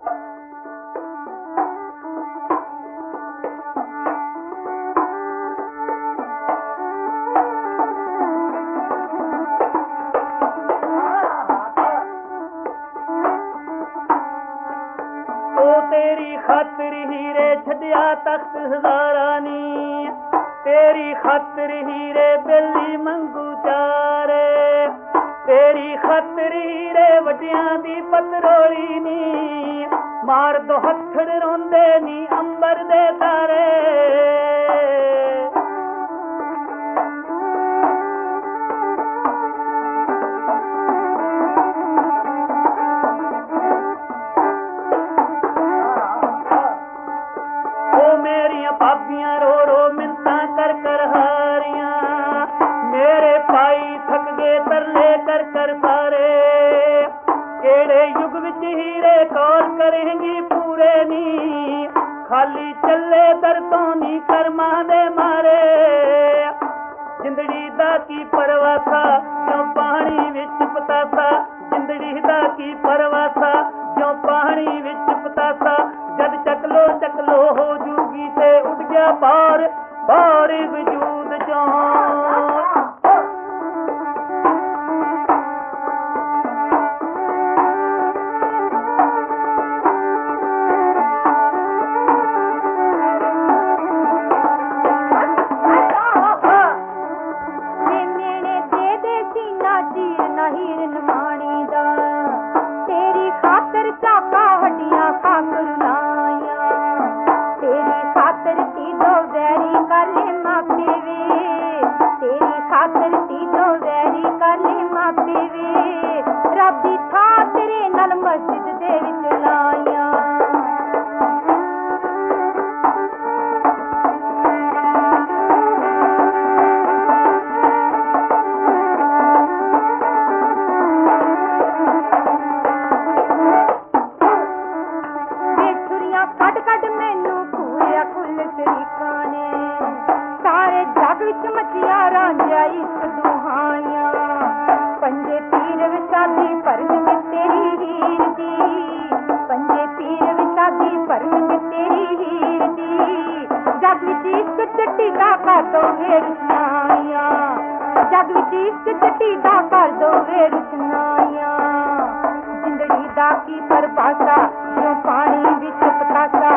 तेरी खातिर हीरे छड़िया तख्त हजारा नी, तेरी खातिर हीरे बेली मंगू चारे, तेरी खातिर हीरे वटिया दी पतरोली नी, मार दो हथड़ रोंदे नी अंबर दे तारे। भाबियां रो रो मिन्ता कर कर हारियां, मेरे पाई थक गए तरले कर कर सारे। केड़े युग विच हीरे कौल करेंगी पूरे नी, खाली चले दर्दों नी कर्मा दे मारे। जिंदड़ी दा की परवाह था जो पानी विच पतासा, जिंदड़ी दा की परवाह था जो पानी विच पतासा। जद चकलो हो जूगी ते उठ गया पार पार वजूद चो। तेरी खातर चाका हड्डियां खाकर लाया, तेरी खातर ती दो वैरी कर ले मापे वे, तेरी खातर ती दो वैरी कर ले मापे वे। रब दी था तेरे नाल मस्जिद दे विच लाया। कट कट मैनू पूरिया कुल तरीका ने, सारे जग विच मचिया रांझा इस दुहाइया। पंजे पीर विछादी परगट तेरी हीर दी, पंजे पीर विछादी परगट तेरी हीर दी। जग विच इश्क चट्टी दा कर दो वे रुसनाइया, जग विच इश्क चट्टी दा कर दो वे रुसनाइया। जिंदड़ी दा की परिभाषा जो पानी विच पतासा,